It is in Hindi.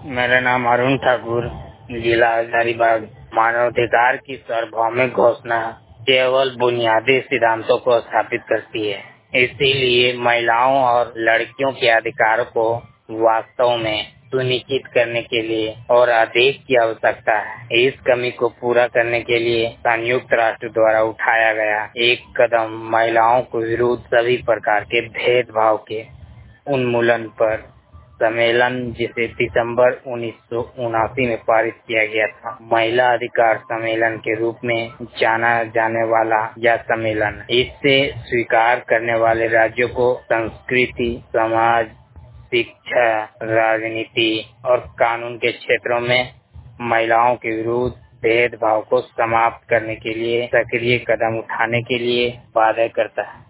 मेरा नाम अरुण ठाकुर, जिला हजारीबाग। मानवाधिकार की सार्वभौमिक घोषणा केवल बुनियादी सिद्धांतों को स्थापित करती है। इसीलिए महिलाओं और लड़कियों के अधिकारों को वास्तव में सुनिश्चित करने के लिए और अधिक की आवश्यकता है। इस कमी को पूरा करने के लिए संयुक्त राष्ट्र द्वारा उठाया गया एक कदम महिलाओं के विरुद्ध सभी प्रकार के भेदभाव के उन्मूलन पर सम्मेलन, जिसे दिसंबर 1979 में पारित किया गया था, महिला अधिकार सम्मेलन के रूप में जाना जाने वाला यह सम्मेलन इसे स्वीकार करने वाले राज्यों को संस्कृति, समाज, शिक्षा, राजनीति और कानून के क्षेत्रों में महिलाओं के विरुद्ध भेदभाव को समाप्त करने के लिए सक्रिय कदम उठाने के लिए बाध्य करता है।